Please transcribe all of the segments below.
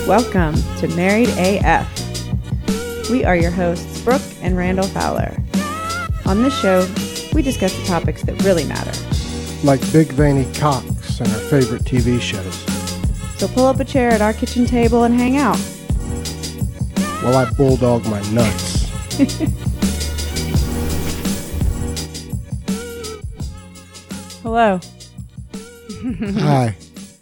Welcome to Married AF. We are your hosts, Brooke and Randall Fowler. On this show, we discuss the topics that really matter. Like big veiny cocks and our favorite TV shows. So pull up a chair at our kitchen table and hang out. While I bulldog my nuts. Hello. Hi.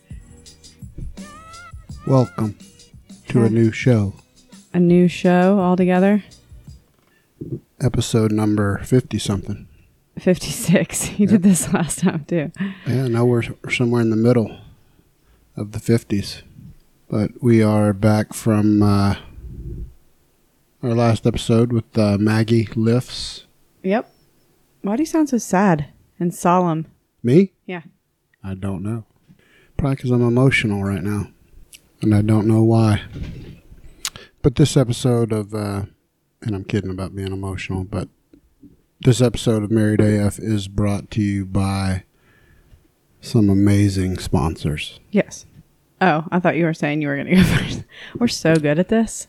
Welcome to a new show. A new show altogether? Episode number 50-something. 56. You did this last time, too. Yeah, now we're somewhere in the middle of the 50s. But we are back from our last episode with Maggie Lifts. Yep. Why do you sound so sad and solemn? Me? Yeah. I don't know. Probably because I'm emotional right now. And I don't know why. But this episode of, and I'm kidding about being emotional, but this episode of Married AF is brought to you by some amazing sponsors. Yes. Oh, I thought you were saying you were going to go first. We're so good at this.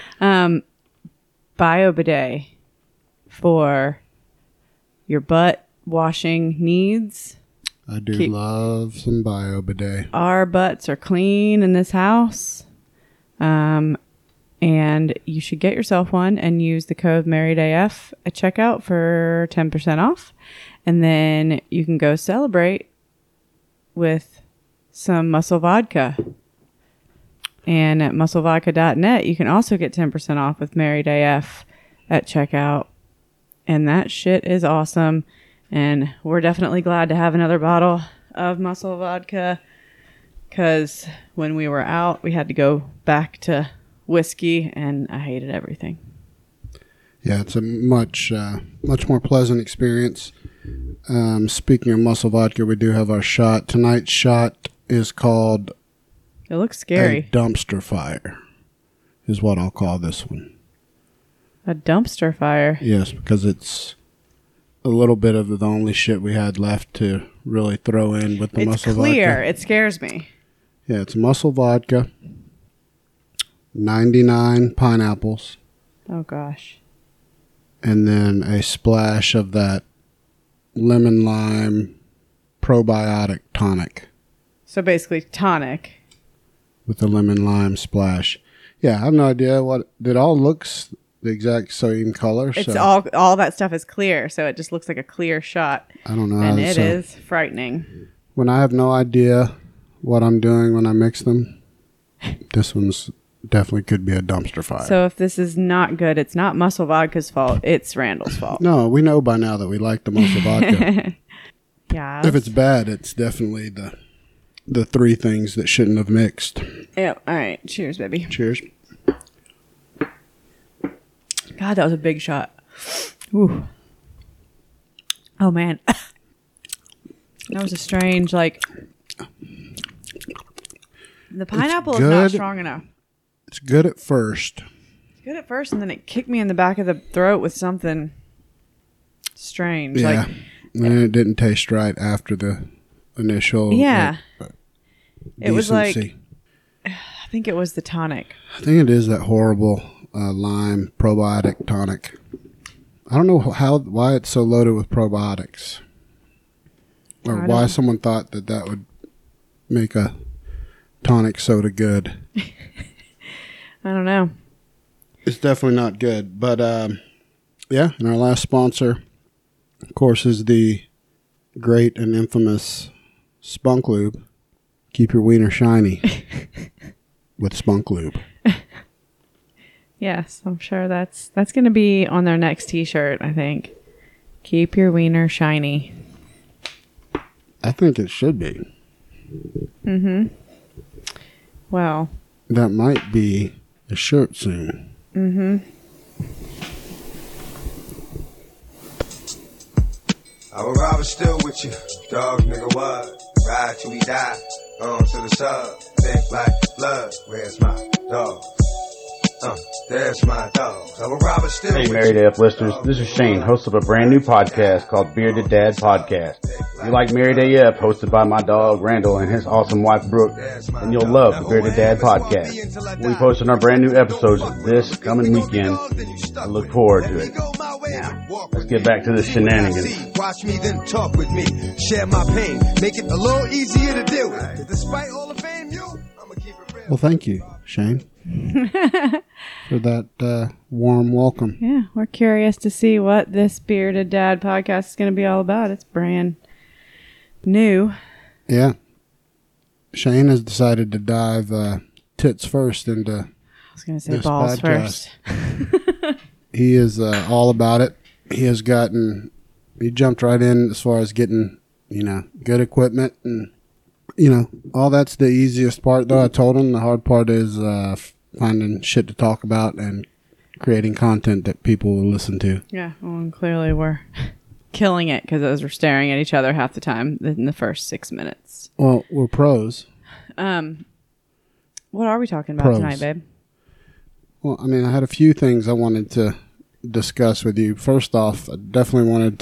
BioBidet for your butt washing needs. I do love some BioBidet. Our butts are clean in this house. And you should get yourself one and use the code MarriedAF at checkout for 10% off. And then you can go celebrate with some Muscle Vodka. And at musclevodka.net, you can also get 10% off with MarriedAF at checkout. And that shit is awesome. And we're definitely glad to have another bottle of Muscle Vodka. Because when we were out, we had to go back to whiskey, and I hated everything. Yeah, it's a much more pleasant experience. Speaking of Muscle Vodka, we do have our shot. Tonight's shot is called... It looks scary. A dumpster fire is what I'll call this one. A dumpster fire? Yes, because it's a little bit of the only shit we had left to really throw in with the Muscle Vodka. It's clear. It scares me. Yeah, it's Muscle Vodka. 99 pineapples. Oh, gosh. And then a splash of that lemon lime probiotic tonic. So basically tonic. With the lemon lime splash. Yeah, I have no idea what... It all looks the exact same color. It's all that stuff is clear, so it just looks like a clear shot. I don't know. And it is frightening. When I have no idea what I'm doing when I mix them, this one's definitely could be a dumpster fire. So if this is not good, it's not Muscle Vodka's fault. It's Randall's fault. No, we know by now that we like the Muscle Vodka. Yeah. If it's bad, it's definitely the three things that shouldn't have mixed. Yep. All right. Cheers, baby. Cheers. God, that was a big shot. Ooh. Oh, man. That was a strange, like... The pineapple is not strong enough. It's good at first. It's good at first, and then it kicked me in the back of the throat with something strange. Yeah. And it didn't taste right after the initial... Yeah. It was like... decency. I think it was the tonic. I think it is that horrible lime probiotic tonic. I don't know why it's so loaded with probiotics. Or why someone thought that would make a tonic soda good. I don't know. It's definitely not good. But, yeah, and our last sponsor, of course, is the great and infamous Spunk Lube. Keep your wiener shiny with Spunk Lube. Yes, I'm sure that's going to be on their next t-shirt, I think. Keep your wiener shiny. I think it should be. Mm-hmm. Well. That might be a shirt soon. Mm-hmm. I would rather still with you, dog, nigga, what? Ride till we die, on to the sub, think like blood, where's my dog? That's my dogs. I'm a robber still. Hey, Married AF listeners, this is Shane, host of a brand new podcast called Bearded Dad Podcast. If you like Married AF, hosted by my dog Randall and his awesome wife Brooke, then you'll love the Bearded Dad Podcast. We'll be posting our brand new episodes this coming weekend. I look forward to it. Now, let's get back to the shenanigans. Watch me, then talk with me. Share my pain. Make it a little easier to deal with. 'Cause despite all the fame, I'ma keep it real. Well, thank you, Shane, for that warm welcome. Yeah, we're curious to see what this Bearded Dad podcast is going to be all about. It's brand new. Yeah. Shane has decided to dive tits first into I was going to say this balls podcast. first. He is all about it. He jumped right in as far as getting, good equipment and, all that's the easiest part though. I told him the hard part is finding shit to talk about and creating content that people will listen to. Yeah, well, and clearly we're killing it because we're staring at each other half the time in the first 6 minutes. Well, we're pros. What are we talking about Pros. tonight, babe? Well, I mean, I had a few things I wanted to discuss with you. First off, I definitely wanted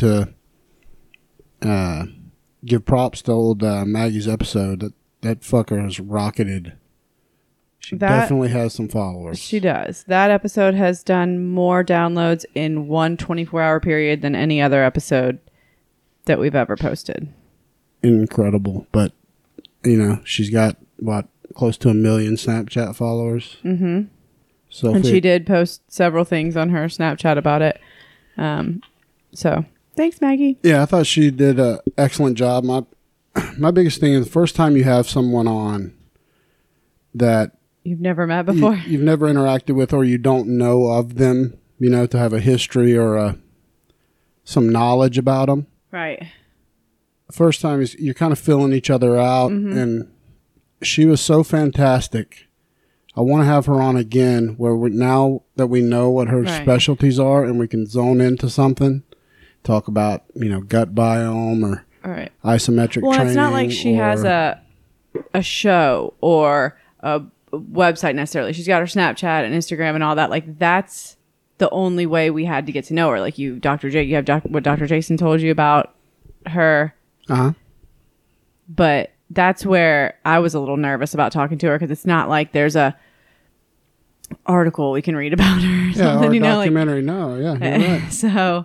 to give props to old Maggie's episode. That fucker has rocketed. She definitely has some followers. She does. That episode has done more downloads in one 24-hour period than any other episode that we've ever posted. Incredible. But, she's got, close to 1 million Snapchat followers. Mm-hmm. So and she did post several things on her Snapchat about it. So thanks, Maggie. Yeah, I thought she did an excellent job. My biggest thing is the first time you have someone on that you've never met before, you've never interacted with, or you don't know of them, to have a history or some knowledge about them. Right. First time you're kind of filling each other out, and she was so fantastic. I want to have her on again where now that we know what her specialties are and we can zone into something, talk about, gut biome or isometric training. Well, it's not like she has a show or a website necessarily. She's got her Snapchat and Instagram and all that. Like, that's the only way we had to get to know her. Like, you have what Dr. Jason told you about her. Uh-huh. But that's where I was a little nervous about talking to her because it's not like there's a article we can read about her or something, or documentary. No, yeah, you're right. So,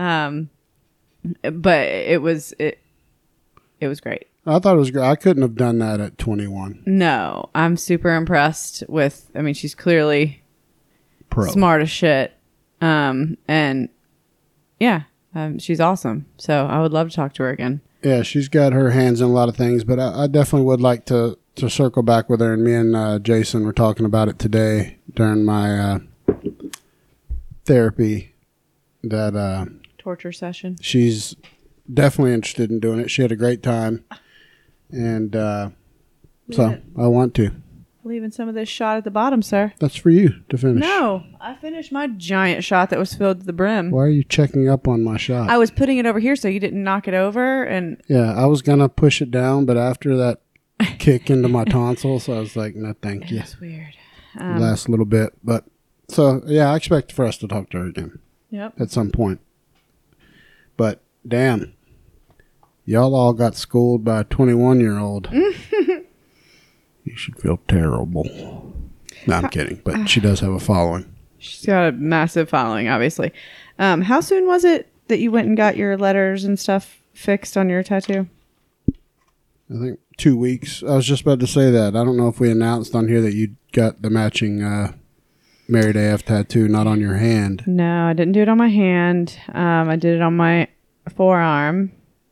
but it was great. I thought it was great. I couldn't have done that at 21. No, I'm super impressed with, she's clearly smart as shit. And yeah, she's awesome. So I would love to talk to her again. Yeah, she's got her hands in a lot of things, but I definitely would like to circle back with her. And me and Jason were talking about it today during my therapy. That torture session. She's definitely interested in doing it. She had a great time, and so I want to. Leaving some of this shot at the bottom, sir. That's for you to finish. No, I finished my giant shot that was filled to the brim. Why are you checking up on my shot? I was putting it over here so you didn't knock it over, and yeah, I was gonna push it down, but after that kick into my tonsils, I was like, no, thank you. That's weird. Last little bit, but so yeah, I expect for us to talk to her again. Yep. At some point. But damn, y'all all got schooled by a 21-year-old. You should feel terrible. No, I'm kidding. But she does have a following. She's got a massive following, obviously. How soon was it that you went and got your letters and stuff fixed on your tattoo? I think 2 weeks. I was just about to say that. I don't know if we announced on here that you got the matching Married AF tattoo, not on your hand. No, I didn't do it on my hand. I did it on my forearm.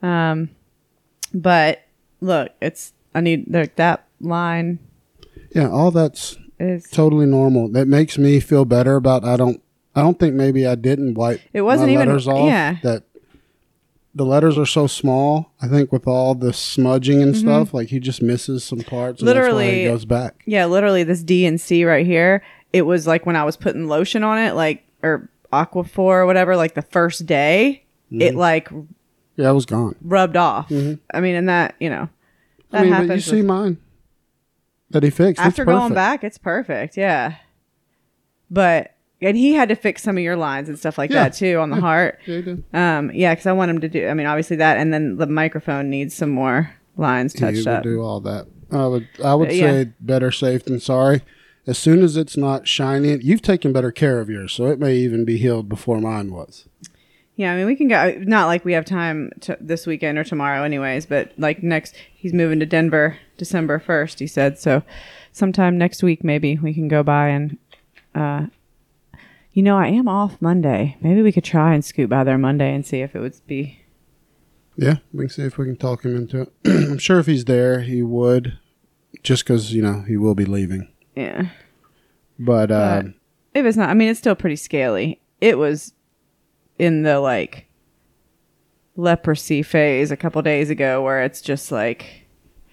But look, I need that line. Yeah, all that's is totally normal. That makes me feel better about I don't think maybe I didn't wipe it wasn't my even letters off. Yeah. That the letters are so small. I think with all the smudging and stuff, like he just misses some parts. And Literally, that's why he goes back. Yeah, literally this D and C right here. It was like when I was putting lotion on it, or Aquaphor or whatever, like the first day, it it was gone. Rubbed off. I mean, and that, that happens. But you see mine that he fixed. After it's perfect. going back, it's perfect. Yeah. And he had to fix some of your lines and stuff like that too on the heart. Yeah, he did. Yeah, because I want him to do. I mean, obviously that, and then the microphone needs some more lines touched He would up. do all that. I would say better safe than sorry. As soon as it's not shiny, you've taken better care of yours, so it may even be healed before mine was. Yeah, I mean, we can go. Not like we have time this weekend or tomorrow, anyways. But like he's moving to Denver December 1st. He said so. Sometime next week, maybe we can go by and. I am off Monday. Maybe we could try and scoot by there Monday and see if it would be. Yeah, we can see if we can talk him into it. I'm sure if he's there, he would, just because he will be leaving. Yeah. But if it's not, I mean, it's still pretty scaly. It was in the leprosy phase a couple days ago where it's just like.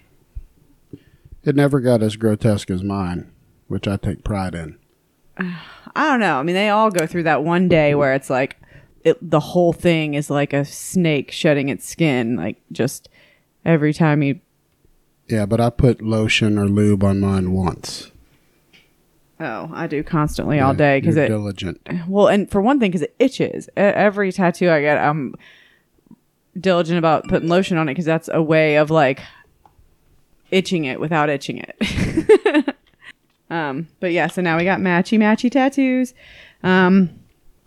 It never got as grotesque as mine, which I take pride in. I don't know. I mean, they all go through that one day where it's like the whole thing is like a snake shedding its skin, like just every time you. Yeah, but I put lotion or lube on mine once. Oh, I do constantly all day because you're diligent. Well, and for one thing, because it itches. Every tattoo I get, I'm diligent about putting lotion on it because that's a way of itching it without itching it. But yeah, so now we got matchy tattoos, and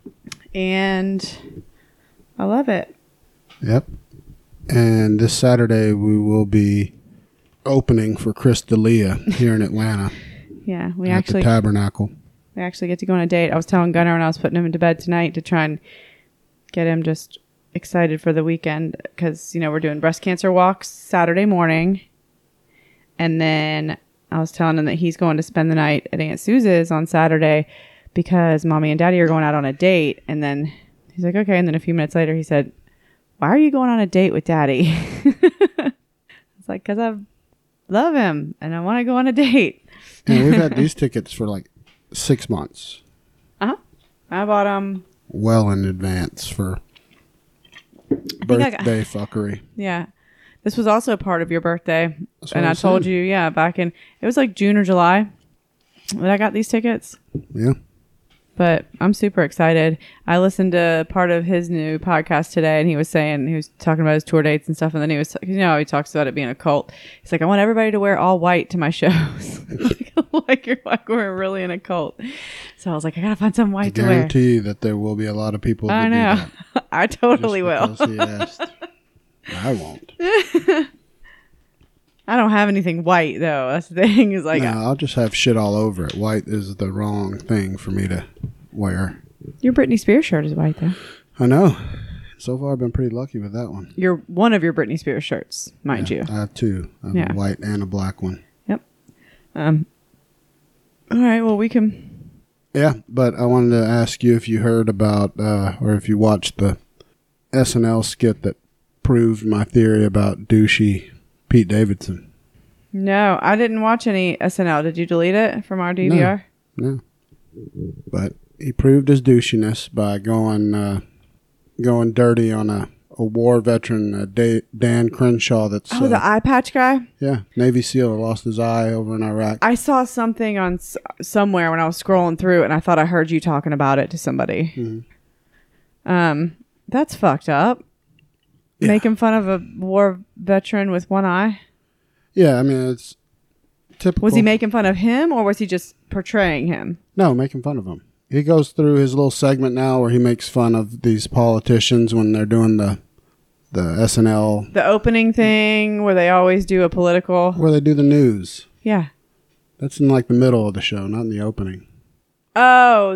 I love it. Yep. And this Saturday we will be opening for Chris D'Elia here in Atlanta. Yeah, we at the Tabernacle. We actually get to go on a date. I was telling Gunnar when I was putting him into bed tonight to try and get him just excited for the weekend because we're doing breast cancer walks Saturday morning, and then I was telling him that he's going to spend the night at Aunt Suze's on Saturday because Mommy and Daddy are going out on a date. And then he's like, okay. And then a few minutes later, he said, why are you going on a date with Daddy? It's like, because I love him and I want to go on a date. And we've had these tickets for 6 months. Uh-huh. I bought them. Well in advance for birthday fuckery. Yeah. This was also part of your birthday. And I told saying. you, back in, it was like June or July that I got these tickets. Yeah. But I'm super excited. I listened to part of his new podcast today, and he was talking about his tour dates and stuff. And then he was, he talks about it being a cult. He's like, I want everybody to wear all white to my shows. We're really in a cult. So I was like, I gotta find some white to wear. I guarantee you that there will be a lot of people that I know. do that. I totally will. He asked. I won't. I don't have anything white though. That's the thing. Is like, no, I'll just have shit all over it. White is the wrong thing for me to wear. Your Britney Spears shirt is white though. I know. So far, I've been pretty lucky with that one. You're one of your Britney Spears shirts, mind you. I have two. I have a white and a black one. Yep. All right. Well, we can. Yeah, but I wanted to ask you if you heard about or if you watched the SNL skit that proved my theory about douchey Pete Davidson. No, I didn't watch any SNL. Did you delete it from our DVR? No. But he proved his douchiness by going dirty on a war veteran, Dan Crenshaw. That's the eye patch guy. Yeah, Navy SEAL lost his eye over in Iraq. I saw something on somewhere when I was scrolling through, and I thought I heard you talking about it to somebody. Mm-hmm. That's fucked up. Yeah. Making fun of a war veteran with one eye? Yeah, I mean, it's typical. Was he making fun of him, or was he just portraying him? No, making fun of him. He goes through his little segment now where he makes fun of these politicians when they're doing the SNL. The opening thing where they always do a political. Where they do the news. Yeah. That's in the middle of the show, not in the opening. Oh,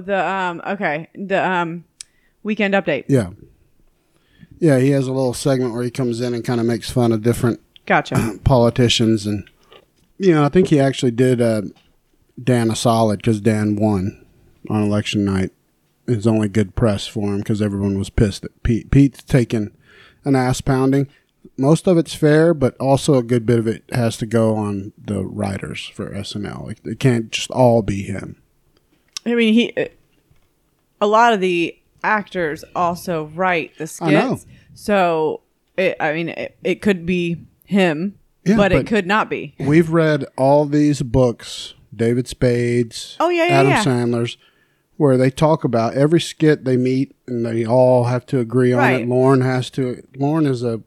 the Weekend Update. Yeah. Yeah, he has a little segment where he comes in and kind of makes fun of different politicians. And, I think he actually did Dan a solid because Dan won on election night. It was only good press for him because everyone was pissed at Pete. Pete's taken an ass pounding. Most of it's fair, but also a good bit of it has to go on the writers for SNL. It can't just all be him. I mean, a lot of the actors also write the skits. I know. So, it could be him, but it could not be. We've read all these books, David Spade's, Adam Sandler's. where they talk about every skit they meet and they all have to agree on Right. it. Lauren is a,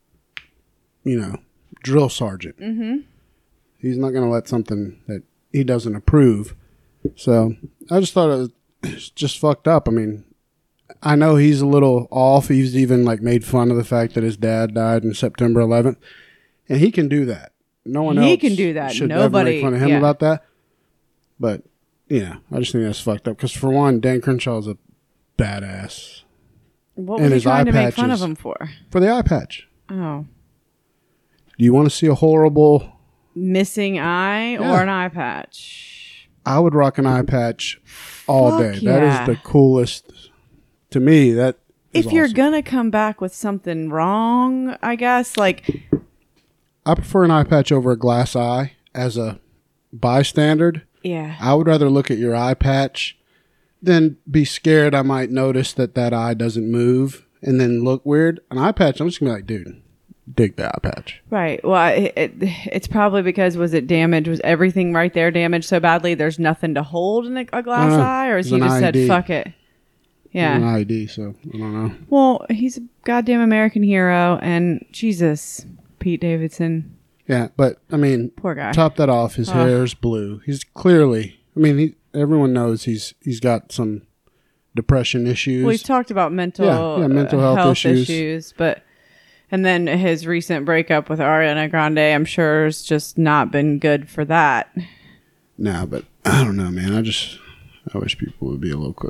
drill sergeant. Mm-hmm. He's not going to let something that he doesn't approve. So I just thought it was just fucked up. I mean, I know he's a little off. He's even like made fun of the fact that his dad died on September 11th. And he can do that. No one else can do that. should Nobody- ever make fun of him yeah. about that. But, I just think that's fucked up. Because for one, Dan Crenshaw's a badass. What And was he his trying eye to make fun of patches. him for? For the eye patch. Oh. Do you want to see a horrible... Missing eye Yeah. or an eye patch? I would rock an eye patch all Fuck day. yeah. That is the coolest. To me, that is If you're awesome. gonna come back with something wrong, I guess, like, I prefer an eye patch over a glass eye as a bystander. yeah. I would rather look at your eye patch than be scared I might notice that eye doesn't move and then look weird. An eye patch, I'm just going to be like, dude, dig the eye patch. Right. Well, it's probably because was it damaged? Was everything right there damaged so badly there's nothing to hold in a glass eye? Or has It's he an just said, ID. fuck it? An Yeah. ID, so I don't know. Well, he's a goddamn American hero. And Jesus, Pete Davidson. Yeah, but I mean, Poor guy. top that off, his hair's blue. He's clearly, I mean, everyone knows he's got some depression issues. Well, he's talked about mental, mental health issues. but and then his recent breakup with Ariana Grande, I'm sure, has just not been good for that. No, but I don't know, man. I wish people would be a little.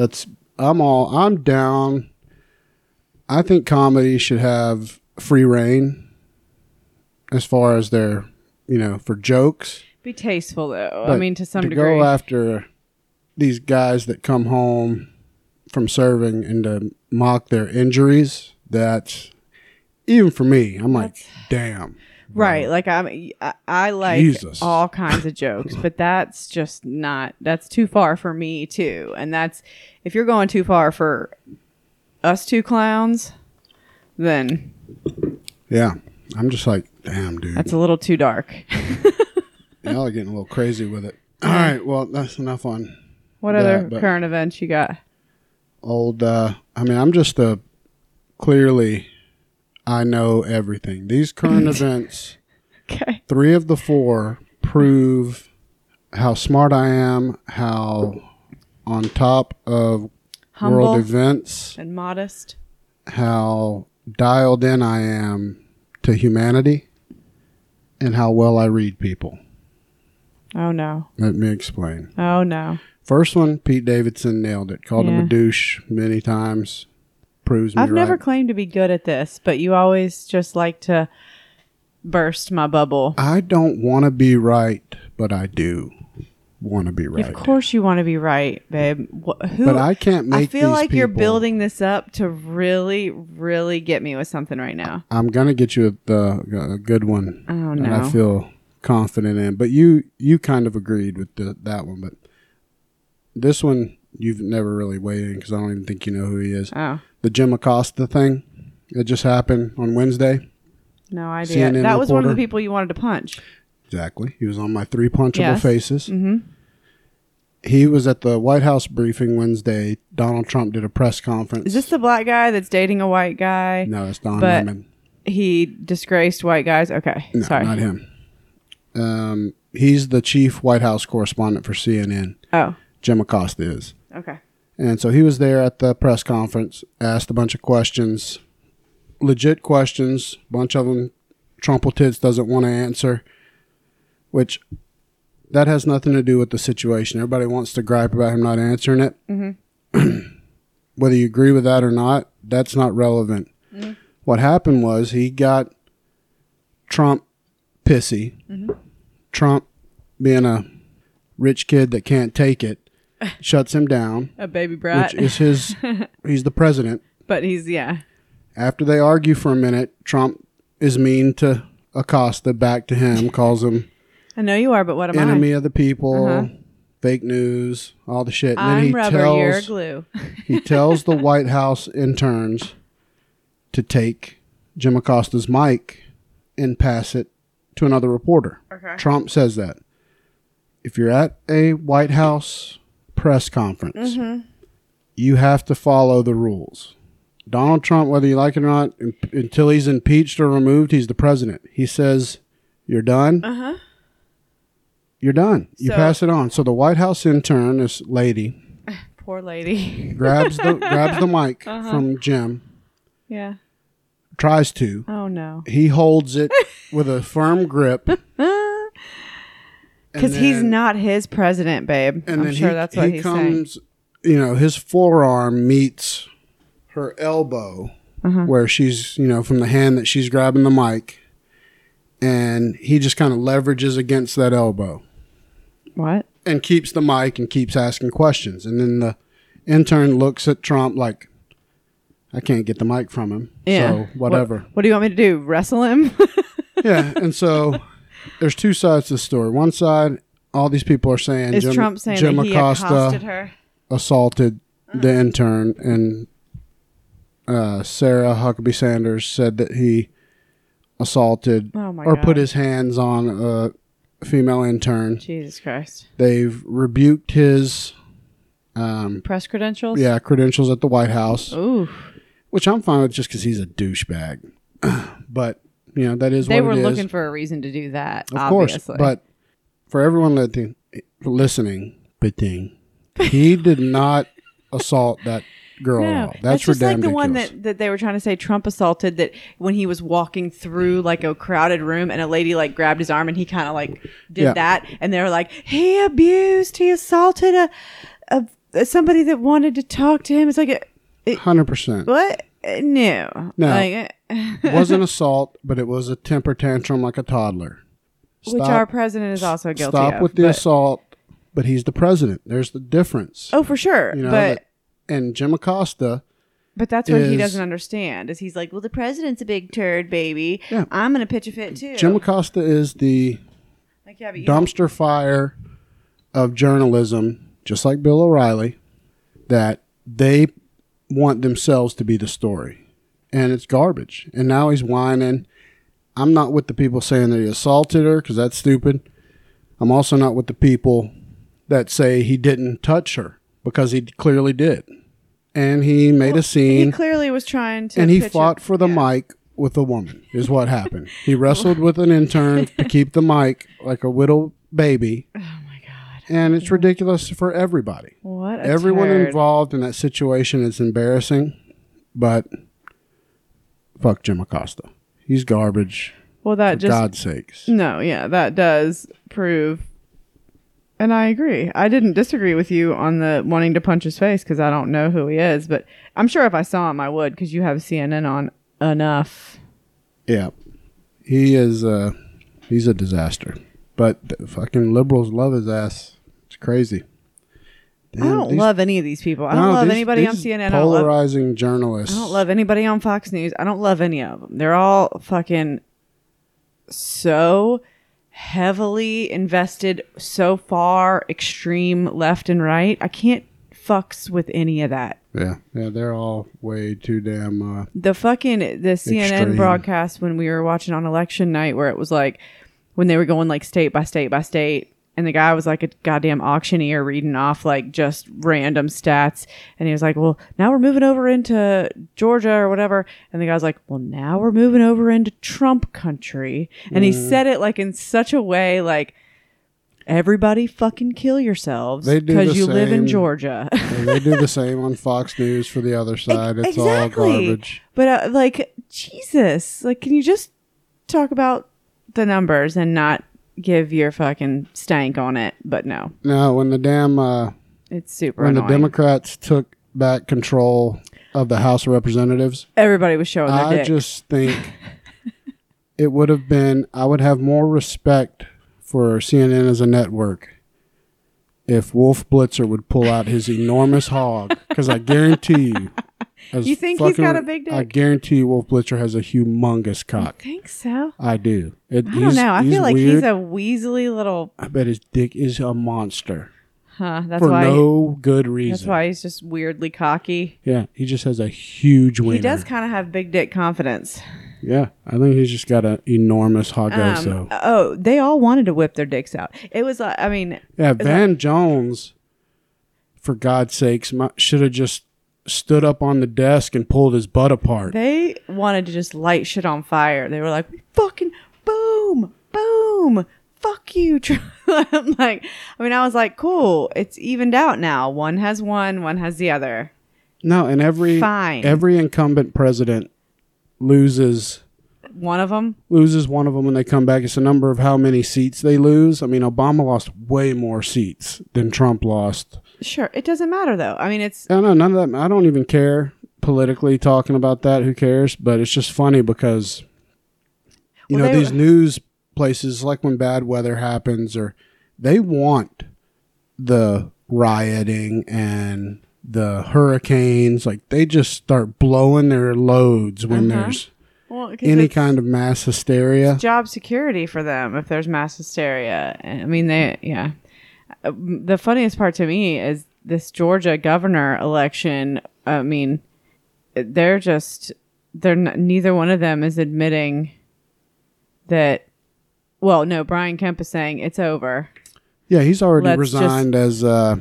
I'm down. I think comedy should have free reign as far as their, for jokes. Be tasteful, though. I But mean, to some to degree. go after these guys that come home from serving and to mock their injuries, that's even for me. I'm like, damn. Right, like I like Jesus. all kinds of jokes, but that's just not. That's too far for me too, and that's if you're going too far for us two clowns, then Yeah, I'm just like, damn, dude. that's a little too dark. Y'all are getting a little crazy with it. All right, well, that's enough on What that, other but current events you got? I'm just clearly, I know everything. These current events, Okay, 3 of the 4 prove how smart I am, how on top of humble world events, and modest. how dialed in I am to humanity, and how well I read people. Oh no! Let me explain. Oh no! First one, Pete Davidson nailed it. Called him Yeah. a douche many times. Proves me I've never right. claimed to be good at this, but you always just like to burst my bubble. I don't want to be right, but I do want to be right. Of course, you want to be right, babe. Who? But I can't make I feel these like you're people- building this up to really, really get me with something right now. I'm gonna get you a good one. Oh, And no. I feel confident in. But you kind of agreed with that one. But this one you've never really weighed in because I don't even think you know who he is. Oh, The Jim Acosta thing. It just happened on Wednesday. no idea. CNN That was one of the reporter. people you wanted to punch. Exactly. He was on my 3 punchable Yes. faces. Mm-hmm. He was at the White House briefing Wednesday. Donald Trump did a press conference. Is this the black guy that's dating a white guy? No, it's Don But- Lemon. He disgraced white guys. Okay, No, sorry. not him. He's the chief White House correspondent for CNN. Oh, Jim Acosta is. okay. And so he was there at the press conference, asked a bunch of questions, legit questions, a bunch of them Trumpletits doesn't want to answer, which that has nothing to do with the situation. Everybody wants to gripe about him not answering it. Mm-hmm. Whether you agree with that or not, that's not relevant. Mm-hmm. What happened was he got Trump pissy. Mm-hmm. Trump, being a rich kid that can't take it, shuts him down. A baby brat. Which is he's the president. But he's, yeah. After they argue for a minute, Trump is mean to Acosta, back to him, calls him I know you are, but what am enemy I? of the people, Uh-huh. fake news, all the shit. And I'm then rubber, you're glue. he tells the White House interns to take Jim Acosta's mic and pass it to another reporter. Okay. Trump says that. If you're at a White House press conference. You have to follow the rules. Donald Trump, whether you like it or not, until he's impeached or removed, he's the president. He says, you're done. You're done. You pass it on. So the White House intern, this lady, poor lady, grabs the mic from Jim. Yeah. Tries to. Oh, no. He holds it with a firm grip. Because he's not his president, babe. And I'm sure that's what he's saying. His forearm meets her elbow where she's, from the hand that she's grabbing the mic. And he just kind of leverages against that elbow. What? And keeps the mic and keeps asking questions. And then the intern looks at Trump like, I can't get the mic from him. Yeah. So whatever. What do you want me to do? Wrestle him? Yeah. And so there's two sides to the story. One side, all these people are saying Is Trump saying Jim that he accosted her? Assaulted the intern, and Sarah Huckabee Sanders said that he assaulted put his hands on a female intern. Jesus Christ. They've rebuked his press credentials? Yeah, credentials at the White House. Ooh. Which I'm fine with just because he's a douchebag. But, that is they what it is. They were looking for a reason to do that, of obviously. course. But for everyone listening, he did not assault that girl at all. That's just like the ridiculous. one that they were trying to say Trump assaulted, that when he was walking through like a crowded room and a lady like grabbed his arm and he kind of like did that, and they were like, he assaulted somebody that wanted to talk to him. It's like 100%. What? No. It wasn't assault, but it was a temper tantrum like a toddler. Which our president is also guilty of. Stop with the assault, but he's the president. There's the difference. Oh, for sure. And Jim Acosta. But that's what he doesn't understand. Is he's like, well, the president's a big turd, baby. Yeah. I'm going to pitch a fit too. Jim Acosta is the dumpster fire of journalism, just like Bill O'Reilly, that they want themselves to be the story. And it's garbage. And now he's whining. I'm not with the people saying that he assaulted her, because that's stupid. I'm also not with the people that say he didn't touch her, because he clearly did. And he made a scene. He clearly was trying to. And he fought for the mic with a woman, is what happened. He wrestled with an intern to keep the mic like a little baby. Oh, my God. And it's ridiculous for everybody. What a Everyone turd. involved in that situation is embarrassing, but fuck Jim Acosta. He's garbage. Well, that for God's sakes. No, yeah, that does prove. And I agree. I didn't disagree with you on the wanting to punch his face, because I don't know who he is. But I'm sure if I saw him, I would, because you have CNN on enough. Yeah. He is he's a disaster. But the fucking liberals love his ass. It's crazy. Damn, I don't love any of these people. I don't love anybody on CNN. Polarizing journalists. I don't love anybody on Fox News. I don't love any of them. They're all fucking so heavily invested, so far extreme left and right. I can't fucks with any of that. Yeah, they're all way too damn the CNN extreme. Broadcast when we were watching on election night, where it was like when they were going like state by state by state, and the guy was like a goddamn auctioneer reading off like just random stats. And he was like, well, now we're moving over into Georgia or whatever. And the guy's like, well, now we're moving over into Trump country. And he said it like in such a way like, everybody fucking kill yourselves because you live in Georgia. They do the same on Fox News for the other side. It's all garbage. But like, Jesus, like, can you just talk about the numbers and not give your fucking stank on it? But no, when the damn it's super when annoying. The Democrats took back control of the House of Representatives, everybody was showing their dick. I just think it would have been, I would have more respect for CNN as a network if Wolf Blitzer would pull out his enormous hog, because I guarantee you, you think he's got a big dick? I guarantee you Wolf Blitzer has a humongous cock. You think so? I do. I don't know. I feel like he's a weaselly little... I bet his dick is a monster. Huh, that's for why no good reason. That's why he's just weirdly cocky. Yeah, he just has a huge wiener. He does kind of have big dick confidence. Yeah, I think he's just got an enormous hoggo. They all wanted to whip their dicks out. It was, Van Jones, for God's sakes, should have just stood up on the desk and pulled his butt apart. They wanted to just light shit on fire. They were like, fucking boom, boom, fuck you. I'm like, I was like, cool. It's evened out now. One has one has the other. No, and every incumbent president loses one of them when they come back. It's a number of how many seats they lose. Obama lost way more seats than Trump lost. Sure. It doesn't matter though. It's... No, none of that. I don't even care politically talking about that. Who cares? But it's just funny because, these news places, like when bad weather happens, or they want the rioting and the hurricanes. Like they just start blowing their loads when there's any kind of mass hysteria. It's job security for them if there's mass hysteria. The funniest part to me is this Georgia governor election. Neither one of them is admitting that. Well, no, Brian Kemp is saying it's over. Yeah, he's already resigned as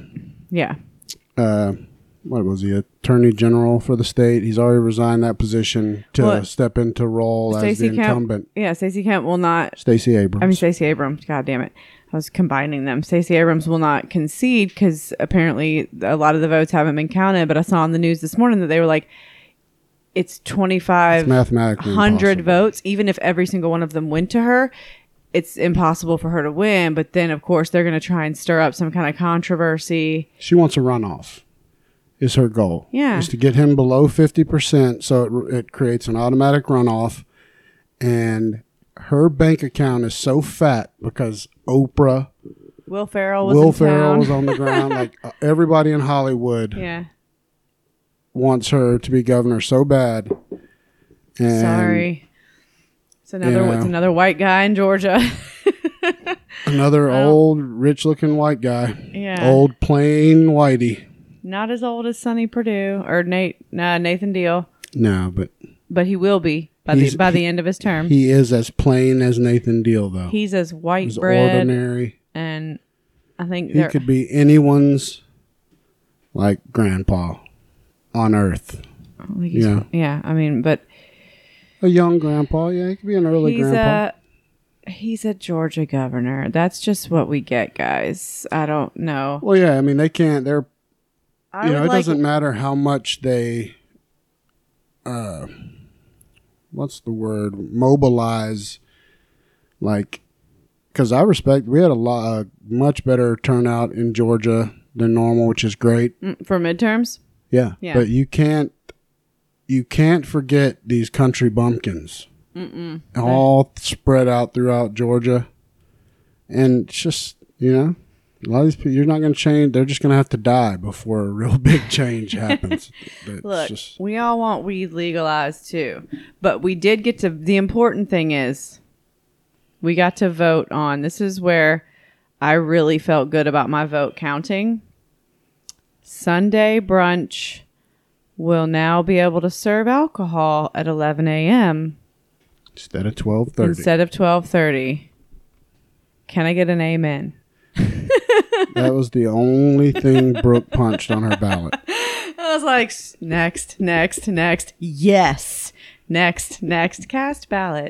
what was he, Attorney General for the state? He's already resigned that position to step into role as the incumbent. Stacey Kemp will not. Stacey Abrams. Stacey Abrams. God damn it. I was combining them. Stacey Abrams will not concede because apparently a lot of the votes haven't been counted. But I saw on the news this morning that they were like, it's 2,500 votes. Even if every single one of them went to her, it's impossible for her to win. But then, of course, they're going to try and stir up some kind of controversy. She wants a runoff. Is her goal. Yeah. Is to get him below 50% so it creates an automatic runoff. And her bank account is so fat because Oprah, Will Ferrell was on the ground. Like everybody in Hollywood wants her to be governor so bad. And sorry. It's another white guy in Georgia. Another old, rich-looking white guy. Yeah. Old, plain whitey. Not as old as Sonny Perdue or Nathan Deal. No, but he will be by the end of his term. He is as plain as Nathan Deal, though. He's as white bread, ordinary, and I think he could be anyone's like grandpa on Earth. But a young grandpa. Yeah, he could be an early grandpa. He's a Georgia governor. That's just what we get, guys. I don't know. Well, yeah, they can't. They're. It doesn't matter how much they, mobilize, because we had a much better turnout in Georgia than normal, which is great. For midterms? Yeah. But you can't forget these country bumpkins. All spread out throughout Georgia. And it's just, a lot of these people, you're not going to change. They're just going to have to die before a real big change happens. Look, we all want weed legalized too. But we did get to, the important thing is we got to vote on, this is where I really felt good about my vote counting. Sunday brunch will now be able to serve alcohol at 11 a.m. Instead of 12:30. Can I get an amen? That was the only thing Brooke punched on her ballot. I was like, next. Yes. Next. Cast ballot.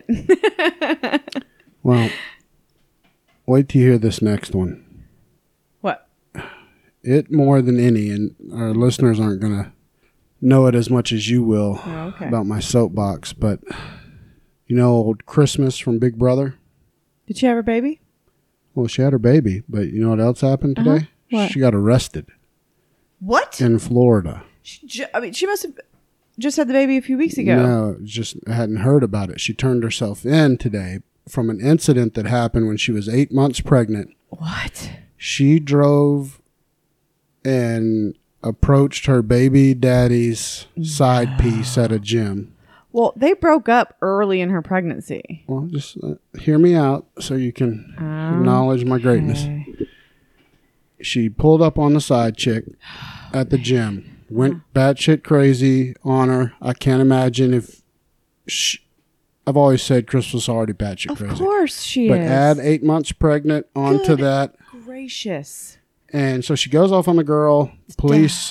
Well, wait till you hear this next one. What? It more than any, and our listeners aren't going to know it as much as you will about my soapbox, but old Christmas from Big Brother? Did she have her baby? Well, she had her baby, but you know what else happened today? What? She got arrested. What? In Florida. She must have just had the baby a few weeks ago. No, I hadn't heard about it. She turned herself in today from an incident that happened when she was 8 months pregnant. What? She drove and approached her baby daddy's side piece at a gym. Well, they broke up early in her pregnancy. Well, just hear me out so you can acknowledge my greatness. She pulled up on the side chick at the gym, went batshit crazy on her. I can't imagine if I've always said Chris was already batshit crazy. Of course she but is. Add 8 months pregnant onto that. Gracious. And so she goes off on the girl. Police,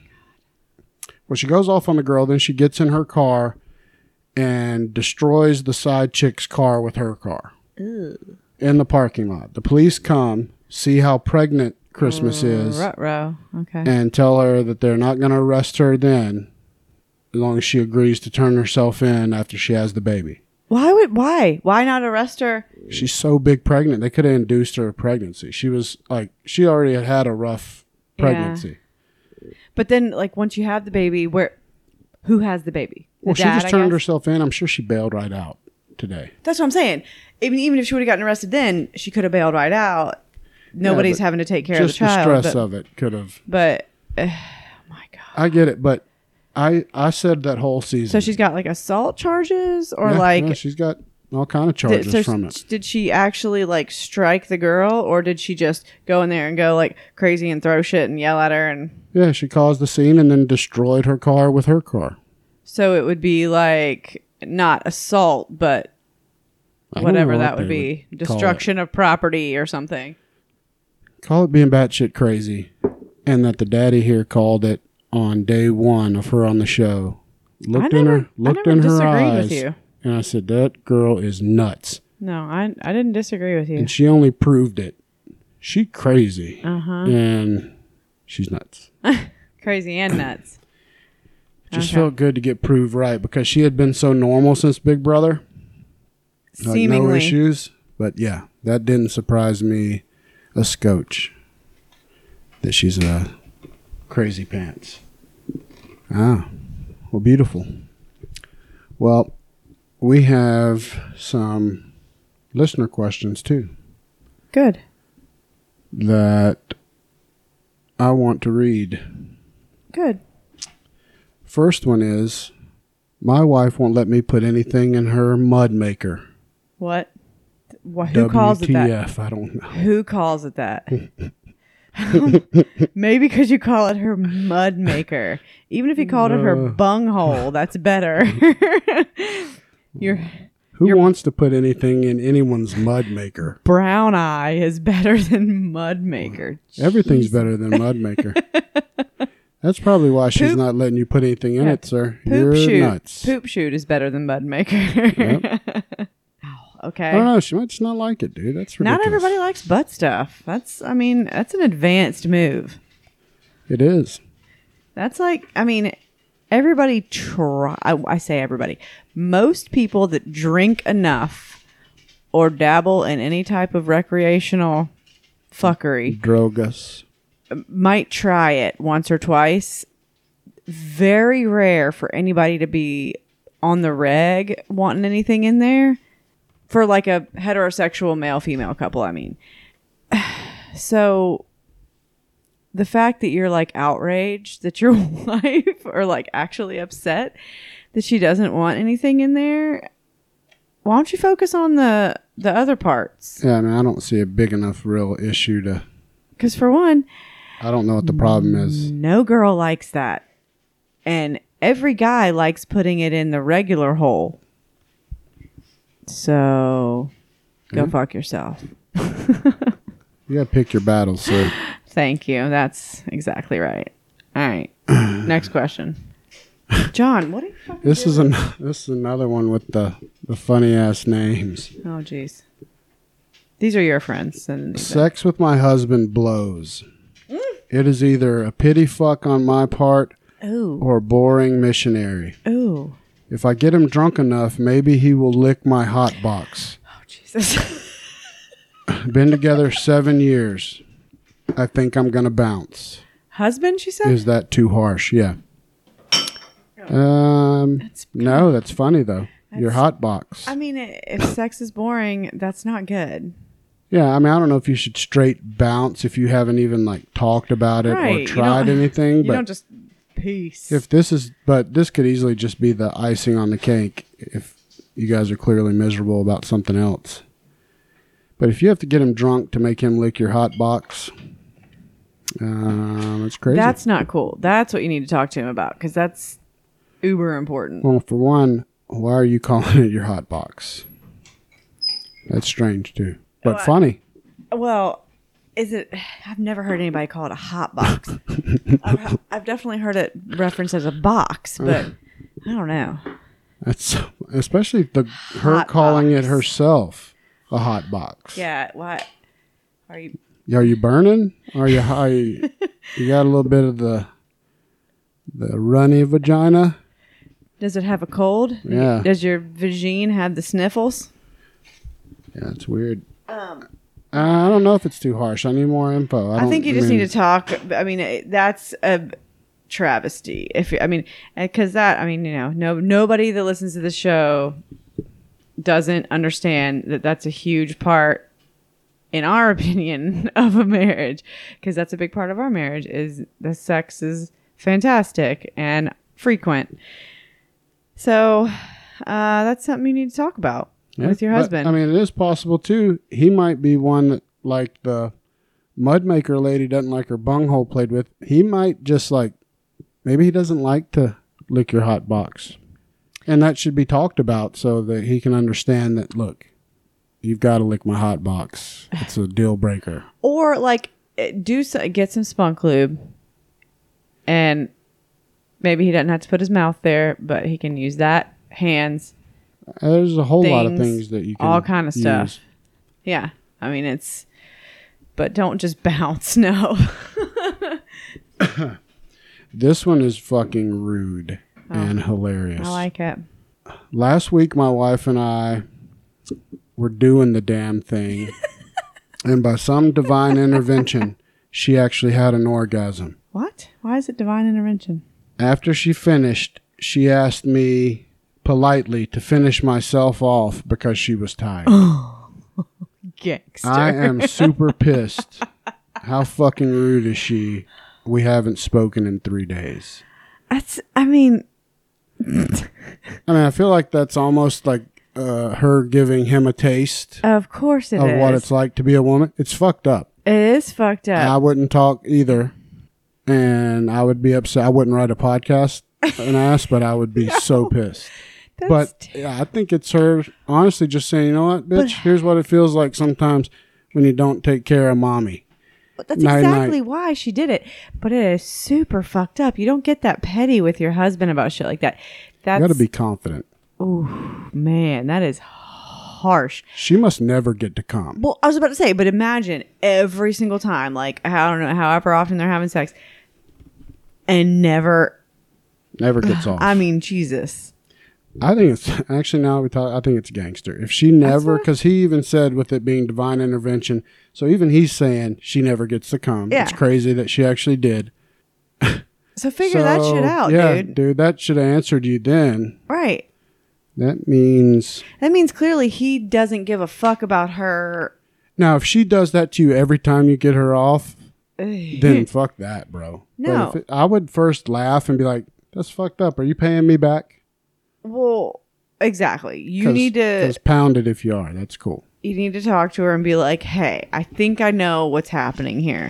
she goes off on the girl. Then she gets in her car and destroys the side chick's car with her car. Ew. In the parking lot. The police come, see how pregnant Christmas is, Ruh-roh. Okay. and tell her that they're not going to arrest her then, as long as she agrees to turn herself in after she has the baby. Why not arrest her? She's so big pregnant. They could have induced her pregnancy. She was like, she already had a rough pregnancy. But then, like, once you have the baby, who has the baby? Well, she dad, just turned herself in. I'm sure she bailed right out today. That's what I'm saying. Even if she would have gotten arrested then, she could have bailed right out. Nobody's having to take care of the child. Just the stress of it could have. But, oh my God. I get it, but I said that whole season. So she's got like assault charges or no, she's got all kind of charges from it. Did she actually like strike the girl, or did she just go in there and go like crazy and throw shit and yell at her? And yeah, she caused the scene and then destroyed her car with her car. So it would be like not assault, but whatever that would be. Destruction of property or something. Call it being batshit crazy. And that the daddy here called it on day one of her on the show. Looked in her eyes. With you. And I said, that girl is nuts. No, I didn't disagree with you. And she only proved it. She crazy. Uh-huh. And she's nuts. Crazy and nuts. Just felt good to get proved right because she had been so normal since Big Brother. Seemingly. Like no issues. But yeah, that didn't surprise me a scotch. That she's a crazy pants. Ah, well, beautiful. Well, we have some listener questions too. Good. That I want to read. Good. First one is, my wife won't let me put anything in her mud maker. What? Who calls it that? WTF, I don't know. Who calls it that? Maybe because you call it her mud maker. Even if you called it her bunghole, that's better. Who wants to put anything in anyone's mud maker? Brown eye is better than mud maker. Everything's better than mud maker. That's probably why she's not letting you put anything in it, sir. You're nuts. Poop shoot is better than mud maker. Yep. Okay. I don't know. She might just not like it, dude. That's ridiculous. Not everybody likes butt stuff. That's an advanced move. It is. That's like, everybody I say everybody. Most people that drink enough or dabble in any type of recreational fuckery Drogas. might try it once or twice. Very rare for anybody to be on the reg wanting anything in there. For like a heterosexual male-female couple, So the fact that you're like outraged that your wife or like actually upset that she doesn't want anything in there, why don't you focus on the other parts? Yeah, I don't see a big enough real issue to... Because for one... I don't know what the problem is. No girl likes that. And every guy likes putting it in the regular hole. So, go fuck yourself. You gotta pick your battles, sir. Thank you. That's exactly right. All right. Next question. John, what are you fucking This doing? is another one with the funny ass names. Oh, jeez. These are your friends. Sex with my husband blows. It is either a pity fuck on my part or boring missionary. Ooh. If I get him drunk enough, maybe he will lick my hot box. Oh, Jesus. Been together 7 years. I think I'm gonna bounce. Husband, she said? Is that too harsh? Yeah. No, that's funny though. Your hot box. If sex is boring, that's not good. Yeah, I don't know if you should straight bounce if you haven't even like talked about it or tried anything. You don't just peace. But this could easily just be the icing on the cake if you guys are clearly miserable about something else. But if you have to get him drunk to make him lick your hot box, it's crazy. That's not cool. That's what you need to talk to him about because that's uber important. Well, for one, why are you calling it your hot box? That's strange too, but funny. Well, is it? I've never heard anybody call it a hot box. I've definitely heard it referenced as a box, but I don't know. That's especially her Hot calling box. it herself a hot box. Yeah. What are you? Are you burning? Are you high? You got a little bit of the runny vagina? Does it have a cold? Yeah. Does your vagine have the sniffles? Yeah, it's weird. I don't know if it's too harsh. I need more info. I think you just need to talk. I mean, that's a travesty. Because nobody that listens to the show doesn't understand that that's a huge part, in our opinion, of a marriage. Because that's a big part of our marriage is the sex is fantastic and frequent. So that's something you need to talk about with your husband. But, I mean, it is possible too. He might be one that, like the mud maker lady doesn't like her bunghole played with. He might just maybe he doesn't like to lick your hot box. And that should be talked about so that he can understand that, look, you've got to lick my hot box. It's a deal breaker. Or get some spunk lube, and maybe he doesn't have to put his mouth there, but he can use that, hands. There's a whole lot of things that you can all kind of use. stuff. Yeah. I mean, but don't just bounce. No. This one is fucking rude and hilarious. I like it. Last week, my wife and I were doing the damn thing, and by some divine intervention, she actually had an orgasm. What? Why is it divine intervention? After she finished, she asked me politely to finish myself off because she was tired. Gangster. I am super pissed. How fucking rude is she? We haven't spoken in 3 days. I mean, I feel like that's almost like her giving him a taste of course it of is. what it's like to be a woman. It's fucked up. It is fucked up. I wouldn't talk either, and I would be upset. I wouldn't write a podcast and ask, but I would be so pissed. But yeah, I think it's her honestly just saying, you know what, bitch, here's what it feels like sometimes when you don't take care of mommy. That's exactly why she did it. But it is super fucked up. You don't get that petty with your husband about shit like that. You got to be confident. Ooh, man, that is harsh. She must never get to come. Well, I was about to say, but imagine every single time, like, I don't know, however often they're having sex, and never gets off. I mean, Jesus. I think it's actually, now we talk, I think it's gangster. If she never, because he even said with it being divine intervention, so even he's saying she never gets to come. Yeah. It's crazy that she actually did. So figure that shit out, yeah, dude. That should have answered you then. Right. That means clearly he doesn't give a fuck about her. Now, if she does that to you every time you get her off, then fuck that, bro. No. But I would first laugh and be like, that's fucked up. Are you paying me back? Well, exactly. You need to just pound it if you are. That's cool. You need to talk to her and be like, hey, I think I know what's happening here.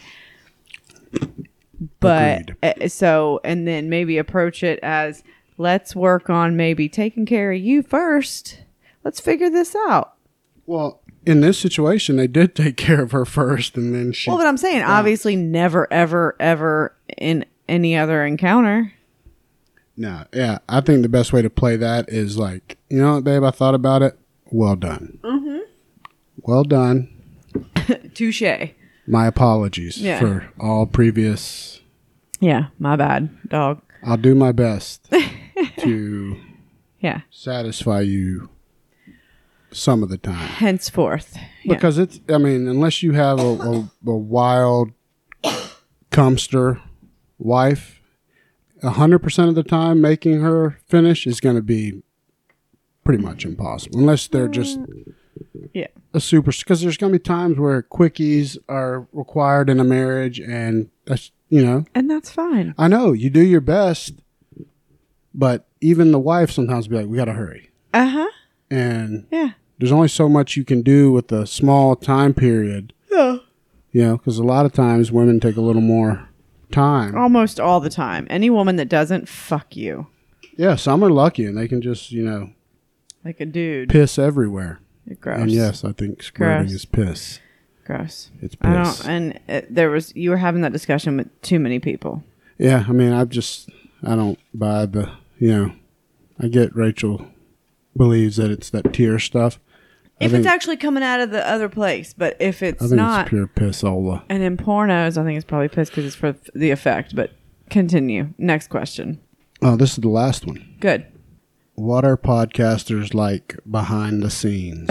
But and then maybe approach it as, let's work on maybe taking care of you first. Let's figure this out. Well, in this situation, they did take care of her first, and then she... Well, but I'm saying, obviously, never, ever, ever in any other encounter. No, yeah. I think the best way to play that is like, you know what, babe, I thought about it. Well done. Mm-hmm. Well done. Touche. My apologies for all previous... Yeah, my bad, dog. I'll do my best to satisfy you some of the time. Henceforth. Because it's, unless you have a wild cumster wife, 100% of the time making her finish is going to be pretty much impossible. Unless they're just a super... Because there's going to be times where quickies are required in a marriage, and that's, And that's fine. I know, you do your best, but even the wife sometimes be like, we got to hurry. Uh-huh. And there's only so much you can do with a small time period. Yeah. Because a lot of times women take a little more time. Almost all the time. Any woman that doesn't, fuck you. Yeah, some are lucky and they can just, like a dude. piss everywhere. Gross. And yes, I think squirting is piss. Gross. It's I don't. piss. And you were having that discussion with too many people. Yeah, I mean, I don't buy the, I get Rachel believes that it's that tear stuff. If it's actually coming out of the other place, but if it's I think not, it's pure pissola. and in pornos, I think it's probably piss because it's for the effect. But continue. Next question. Oh, this is the last one. Good. What are podcasters like behind the scenes?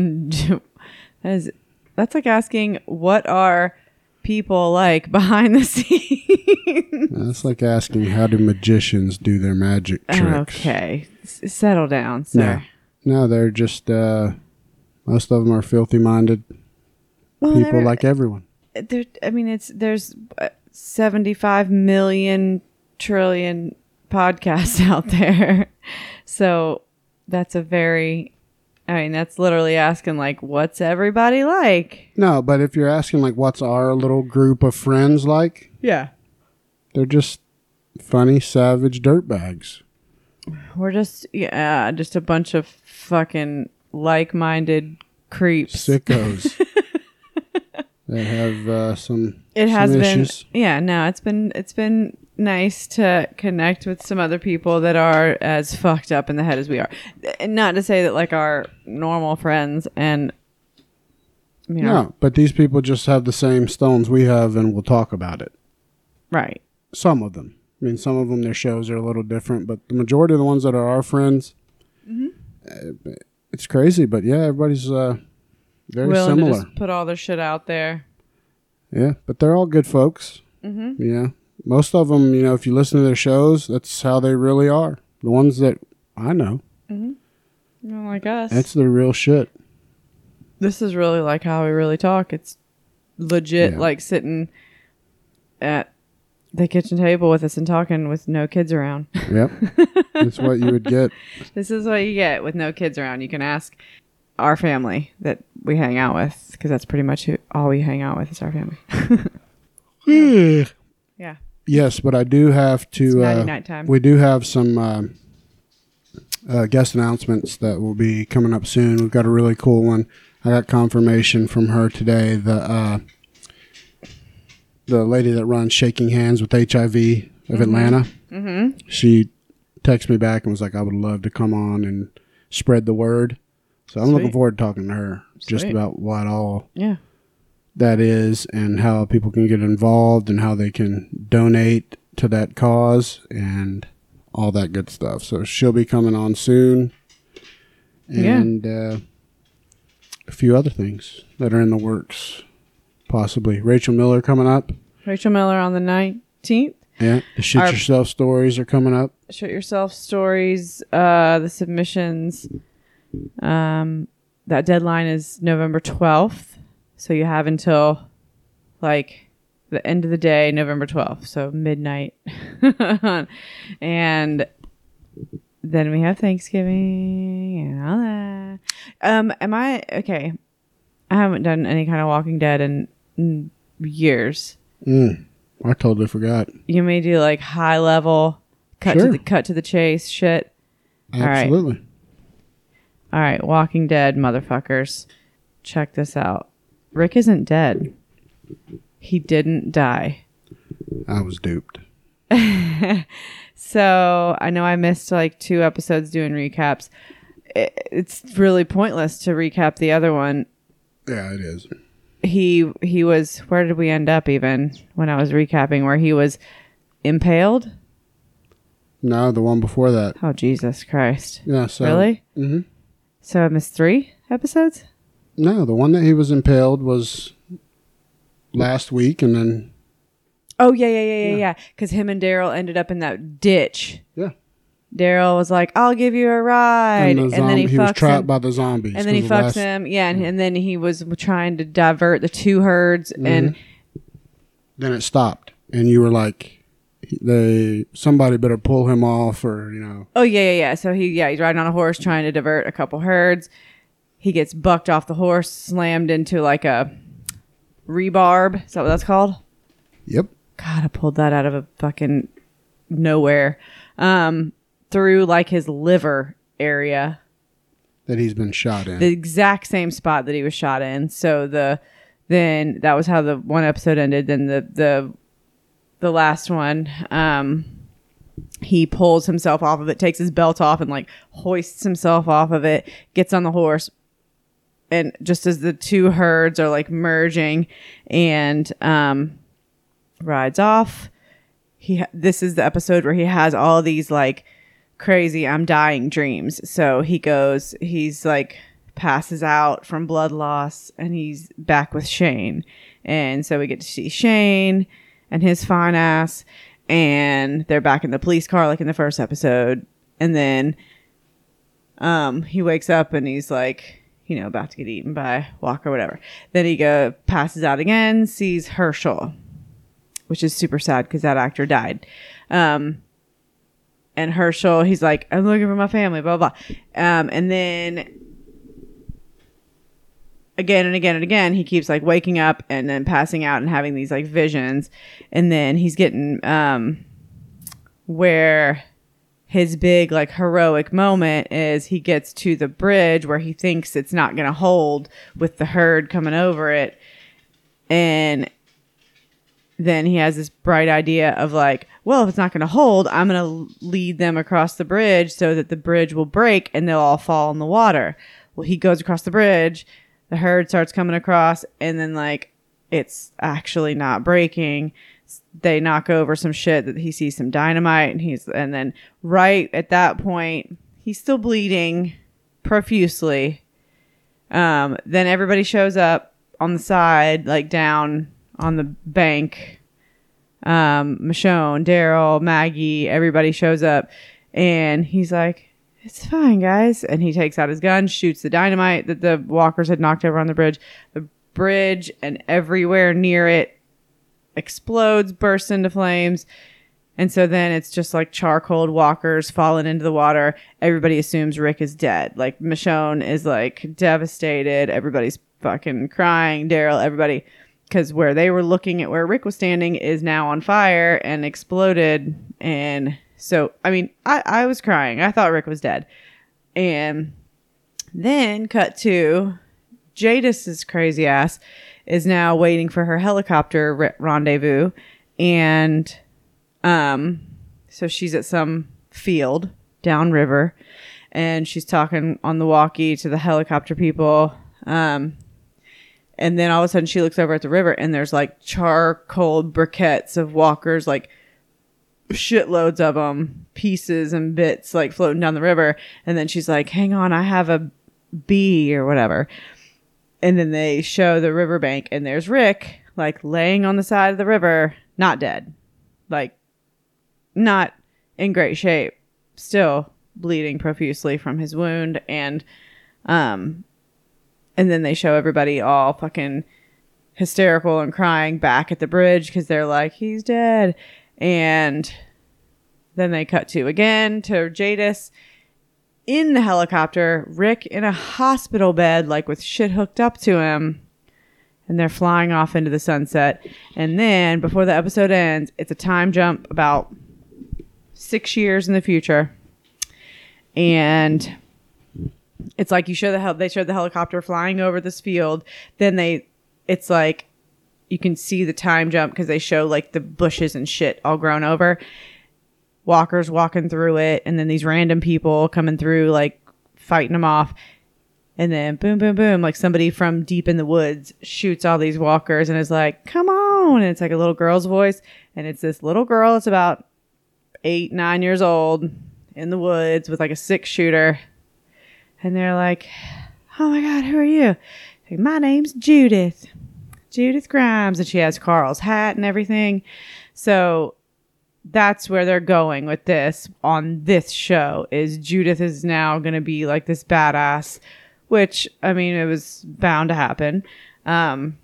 That's like asking what are people like behind the scenes. That's like asking how do magicians do their magic tricks. Okay, settle down, sir. No, they're just most of them are filthy-minded people like everyone. There's 75 million trillion podcasts out there, so that's that's literally asking like, what's everybody like? No, but if you're asking like, what's our little group of friends like? Yeah, they're just funny, savage dirtbags. we're just a bunch of fucking like-minded creeps, Sickos that have some. It has some been, issues. it's been nice to connect with some other people that are as fucked up in the head as we are. And not to say that like our normal friends and No, but these people just have the same stones we have, and we'll talk about it. Right. Some of them. I mean, some of them, their shows are a little different, but the majority of the ones that are our friends, it's crazy. But yeah, everybody's very Willing similar. to just put all their shit out there. Yeah, but they're all good folks. Mm-hmm. Yeah. Most of them, if you listen to their shows, that's how they really are. The ones that I know. Well, like us. That's the real shit. This is really like how we really talk. It's legit Yeah. like sitting at the kitchen table with us and talking with no kids around. Yep. That's what you would get. This is what you get with no kids around. You can ask our family that we hang out with, because that's pretty much all we hang out with is our family. Yeah. Yes, but I do have to. It's nighty-night time. We do have some guest announcements that will be coming up soon. We've got a really cool one. I got confirmation from her today. The lady that runs Shaking Hands with HIV of Atlanta. Mm-hmm. She texted me back and was like, "I would love to come on and spread the word." So I'm looking forward to talking to her just Sweet. about what all Yeah. that is and how people can get involved and how they can donate to that cause and all that good stuff. So she'll be coming on soon. And a few other things that are in the works, possibly. Rachel Miller coming up. Rachel Miller on the 19th. Yeah, the Shit Yourself stories are coming up. Shit Yourself stories, the submissions. That deadline is November 12th. So you have until like the end of the day, November 12th. So midnight. And then we have Thanksgiving and all that. Okay. I haven't done any kind of Walking Dead in years. I totally forgot. You may do like high level, cut to the chase shit. Absolutely. All right, Walking Dead motherfuckers. Check this out. Rick isn't dead. He didn't die. I was duped. So I know I missed like 2 episodes doing recaps. It's really pointless to recap the other one. Yeah, it is. He was, where did we end up even when I was recapping, where he was impaled? No, the one before that. Oh, Jesus Christ. Yeah, so. Really? Mm-hmm. So I missed 3 episodes? No, the one that he was impaled was last week, and then... Oh, yeah. Because him and Daryl ended up in that ditch. Yeah. Daryl was like, "I'll give you a ride," and then he was fucks trapped him. by the zombies. And then he fucks him. Yeah, and then he was trying to divert the 2 herds, and then it stopped, and you were like, somebody better pull him off, or Oh yeah. So he's riding on a horse trying to divert a couple herds. He gets bucked off the horse, slammed into like a rebarb. Is that what that's called? Yep. God, I pulled that out of a fucking nowhere. Through like his liver area That he's been shot in. the exact same spot that he was shot in. So the then that was how the one episode ended. Then the last one, he pulls himself off of it, takes his belt off and like hoists himself off of it, gets on the horse. And just as the two herds are like merging and rides off, this is the episode where he has all these like crazy I'm dying dreams. So he's like passes out from blood loss and he's back with Shane. And so we get to see Shane and his fine ass, and they're back in the police car like in the first episode. And then he wakes up and he's like, you know, about to get eaten by Walker or whatever. Then he passes out again, sees Herschel, which is super sad because that actor died. And Herschel, he's like, I'm looking for my family, blah, blah, blah. And then again and again and again, he keeps like waking up and then passing out and having these like visions. And then he's getting where his big like heroic moment is he gets to the bridge where he thinks it's not going to hold with the herd coming over it. And then he has this bright idea of like, well, if it's not going to hold, I'm going to lead them across the bridge so that the bridge will break and they'll all fall in the water. Well, he goes across the bridge, the herd starts coming across, and then like it's actually not breaking. They knock over some shit that he sees some dynamite, and then right at that point he's still bleeding profusely. Then everybody shows up on the side, like down on the bank. Michonne, Daryl, Maggie, everybody shows up, and he's like, it's fine, guys. And he takes out his gun, shoots the dynamite that the walkers had knocked over on the bridge. The bridge and everywhere near it explodes, bursts into flames. And so then it's just like charcoal walkers falling into the water. Everybody assumes Rick is dead. Like Michonne is like devastated. Everybody's fucking crying. Daryl, everybody. Because where they were looking at where Rick was standing is now on fire and exploded. And so, I mean, I was crying. I thought Rick was dead. And then cut to Jadis's crazy ass is now waiting for her helicopter rendezvous. And so she's at some field downriver. And she's talking on the walkie to the helicopter people. And then all of a sudden she looks over at the river and there's like charcoal briquettes of walkers, like shitloads of them, pieces and bits like floating down the river. And then she's like, hang on, I have a bee or whatever. And then they show the riverbank and there's Rick like laying on the side of the river, not dead, like not in great shape, still bleeding profusely from his wound. And then they show everybody all fucking hysterical and crying back at the bridge because they're like, he's dead. And then they cut to Jadis in the helicopter, Rick in a hospital bed, like with shit hooked up to him. And they're flying off into the sunset. And then before the episode ends, it's a time jump about 6 years in the future. And it's like they showed the helicopter flying over this field. Then it's like you can see the time jump because they show like the bushes and shit all grown over. Walkers walking through it, and then these random people coming through, like fighting them off. And then boom, boom, boom, like somebody from deep in the woods shoots all these walkers and is like, come on. And it's like a little girl's voice. And it's this little girl. It's about 8, 9 years old in the woods with like a 6-shooter. And they're like, oh my God, who are you? Like, my name's Judith Grimes. And she has Carl's hat and everything. So that's where they're going with this on this show, is Judith is now going to be like this badass, which, I mean, it was bound to happen. And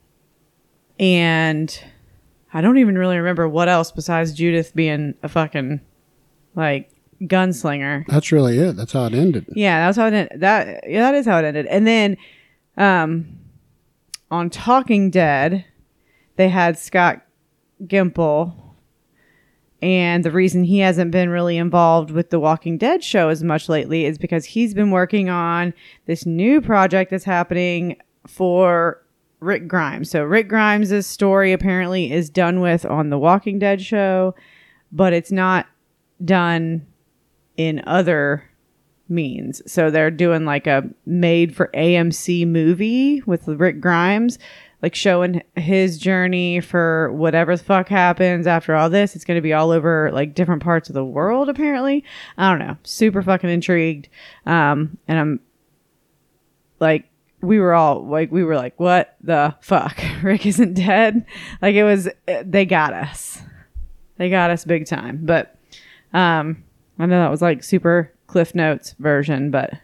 I don't even really remember what else besides Judith being a fucking like gunslinger. That's really it. That's how it ended. Yeah, that's how it ended. That is how it ended. And then on Talking Dead, they had Scott Gimple. And the reason he hasn't been really involved with the Walking Dead show as much lately is because he's been working on this new project that's happening for Rick Grimes. So Rick Grimes' story apparently is done with on the Walking Dead show, but it's not done in other means. So they're doing like a made for AMC movie with Rick Grimes, like showing his journey for whatever the fuck happens after all this. It's going to be all over like different parts of the world apparently. I don't know. Super fucking intrigued. And I'm like, we were like, what the fuck? Rick isn't dead. Like it was, they got us big time. But, I know that was like super Cliff Notes version, but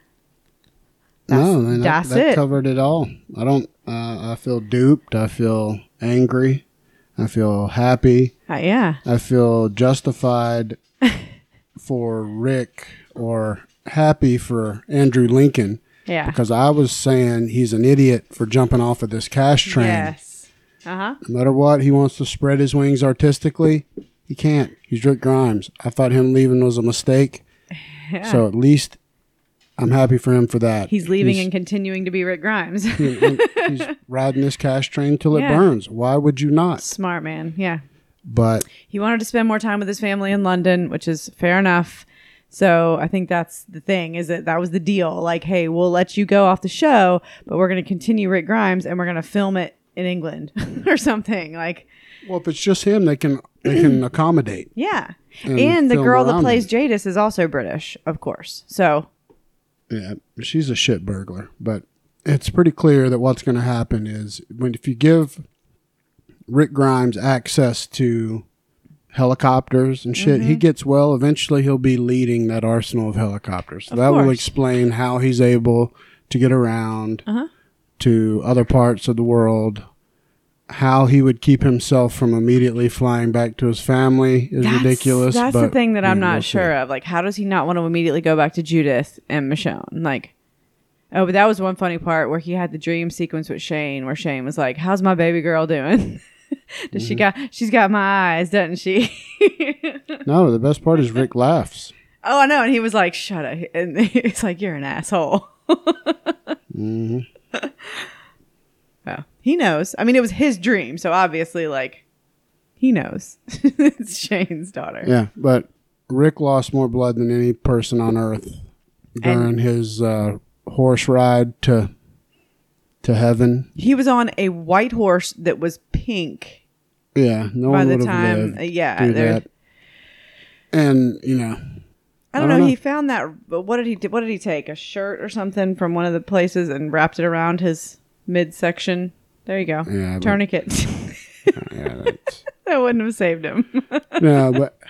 that's that it. covered it all. I feel duped. I feel angry. I feel happy. Yeah. I feel justified for Rick or happy for Andrew Lincoln. Yeah. Because I was saying he's an idiot for jumping off of this cash train. Yes. Uh-huh. No matter what, he wants to spread his wings artistically. He can't. He's Rick Grimes. I thought him leaving was a mistake. Yeah. So at least I'm happy for him for that. He's leaving and continuing to be Rick Grimes. He's riding this cash train till it Yeah. burns. Why would you not? Smart man. Yeah. But He wanted to spend more time with his family in London, which is fair enough. So I think that's the thing, is that was the deal. Like, hey, we'll let you go off the show, but we're going to continue Rick Grimes and we're going to film it in England or something. Like, well, if it's just him, they can accommodate. yeah. And And the film girl that around plays him. Jadis is also British, of course. So Yeah, she's a shit burglar. But it's pretty clear that what's going to happen is if you give Rick Grimes access to helicopters and shit, he gets eventually he'll be leading that arsenal of helicopters. So that will course. explain how he's able to get around to other parts of the world. How he would keep himself from immediately flying back to his family is ridiculous. That's but the thing that I'm we'll not see. sure of. Like, how does he not want to immediately go back to Judith and Michonne? Like, oh, but that was one funny part where he had the dream sequence with Shane, where Shane was like, "How's my baby girl doing? She's got my eyes, doesn't she?" No, the best part is Rick laughs. Oh, I know. And he was like, "Shut up." And it's like, "You're an asshole." Well, he knows. I mean, it was his dream. So obviously, like, he knows. It's Shane's daughter. Yeah, but Rick lost more blood than any person on Earth during his horse ride to heaven. He was on a white horse that was pink. Yeah, no By one the would have time- lived yeah, through they're- that. And I don't know. He found that. But what did he take? A shirt or something from one of the places and wrapped it around his midsection. There you go. Yeah, but- Tourniquet. yeah, that's, That wouldn't have saved him. yeah, but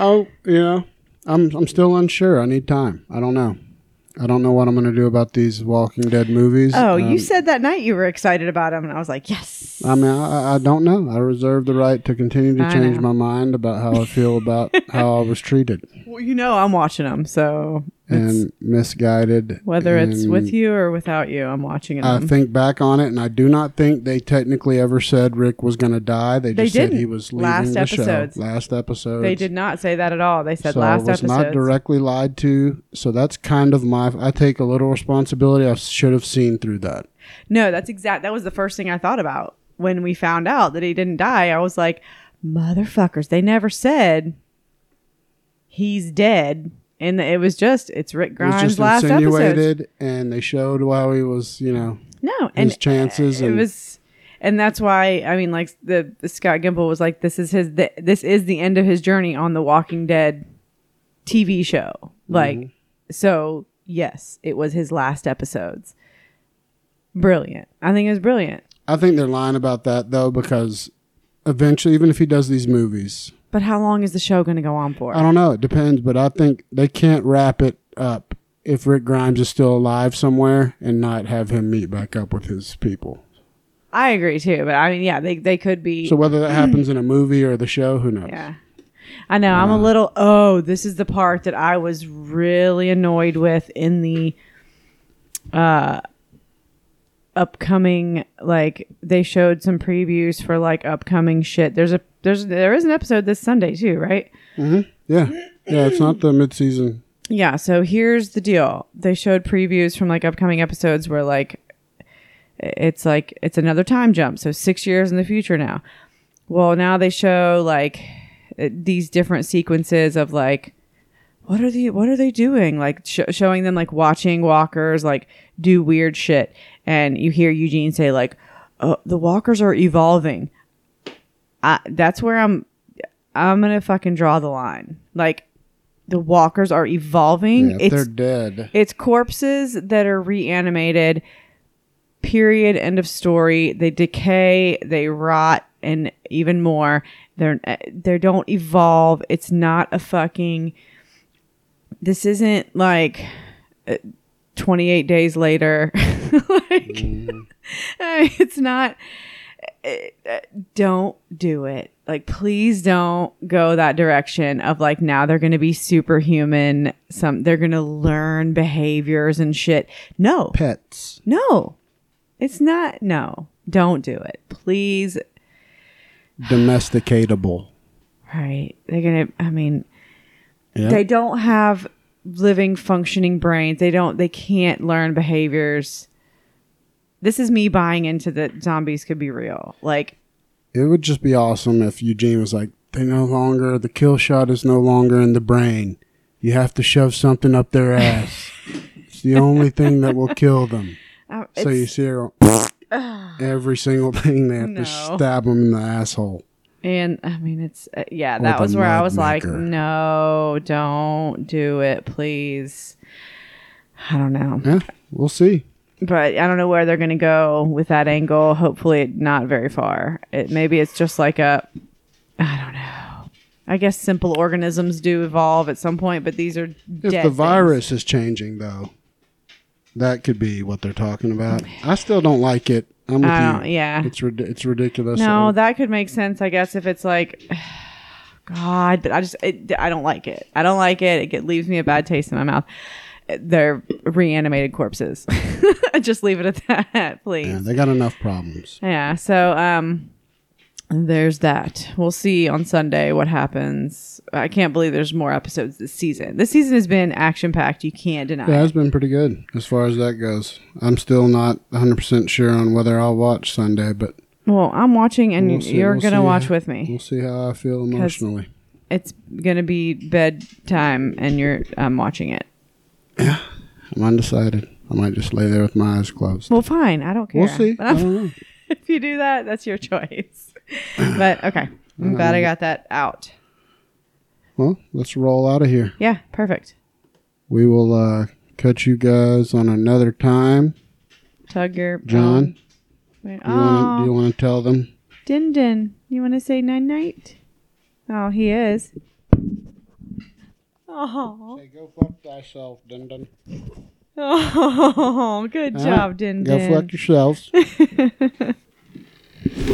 I'm still unsure. I need time. I don't know. I don't know what I'm going to do about these Walking Dead movies. Oh, you said that night you were excited about him, and I was like, yes. I mean, I don't know. I reserve the right to continue to I change know. my mind about how I feel about how I was treated Well, I'm watching them, so and misguided. whether it's and with you or without you, I'm watching I them. think back on it, and I do not think they technically ever said Rick was going to die. They just said didn't. he was leaving Last the episodes. show. Last episode. They did not say that at all. They said So last I was not episode. directly lied to. So that's kind of I take a little responsibility. I should have seen through that. No, that was the first thing I thought about when we found out that he didn't die. I was like, motherfuckers, they never said he's dead. And it was it's Rick It was Grimes' just last episode. insinuated, and they showed how he was, No, his and chances. it And was, and that's why I mean, like the Scott Gimple was like, this is the end of his journey on the Walking Dead TV show. Like, so yes, it was his last episodes. Brilliant. I think it was brilliant. I think they're lying about that though, because eventually, even if he does these movies, But how long is the show going to go on for? I don't know. It depends, but I think they can't wrap it up if Rick Grimes is still alive somewhere and not have him meet back up with his people. I agree too, but I mean, yeah, they could be. So whether that happens in a movie or the show, who knows? Yeah. I know. I'm a little, this is the part that I was really annoyed with in the upcoming, like, they showed some previews for like upcoming shit. There is an episode this Sunday too, right? Yeah. Yeah, it's not the mid-season. Yeah. So here's the deal. They showed previews from like upcoming episodes where like it's like it's another time jump. So 6 years in the future now. Well, now they show like these different sequences of like, what are they doing? Like showing them like watching walkers like do weird shit. And you hear Eugene say like, oh, the walkers are evolving. That's where I'm going to fucking draw the line. Like the walkers are evolving. Yeah, they're dead. It's corpses that are reanimated. Period. End of story. They decay, they rot, and even more. They don't evolve. It's not a fucking... This isn't like 28 days later. It's not. Don't do it. Like, please don't go that direction of like, now they're going to be superhuman. They're going to learn behaviors and shit. No. Pets. No. It's not. No. Don't do it. Please. Domesticatable. Right. They're going to, I mean... Yeah. They don't have living, functioning brains. They can't learn behaviors. This is me buying into that zombies could be real. Like, it would just be awesome if Eugene was like, the kill shot is no longer in the brain. You have to shove something up their ass. It's the only thing that will kill them. So you see her, every single thing, they have to stab them in the asshole. And I mean, it's, that was where I was like, no, don't do it, please. I don't know. Yeah, we'll see. But I don't know where they're going to go with that angle. Hopefully not very far. Maybe it's just like I don't know. I guess simple organisms do evolve at some point, but these are dead If the virus is changing, though, that could be what they're talking about. I still don't like it. I'm with you. Yeah. It's ridiculous. No, that could make sense, I guess, if it's like, God, but I don't like it. I don't like it. It leaves me a bad taste in my mouth. They're reanimated corpses. Just leave it at that, please. Yeah, they got enough problems. Yeah, so there's that. We'll see on Sunday what happens. I can't believe there's more episodes this season. This season has been action-packed. You can't deny Yeah, it. it's been pretty good as far as that goes. I'm still not 100% sure on whether I'll watch Sunday, but... Well, I'm watching, and you're going to watch with me. We'll see how I feel emotionally. It's going to be bedtime, and I'm watching it. Yeah, I'm undecided. I might just lay there with my eyes closed. Well, fine. I don't care. We'll see. I don't know. If you do that, that's your choice. But, okay. I'm glad I got that out. Well, let's roll out of here. Yeah, perfect. We will catch you guys on another time. Tug your... John, do you want to tell them? Din Din, you want to say night-night? Oh, he is. Oh. Say, go fuck thyself, Din Din. Oh, good job, Din Din. Go fuck yourselves.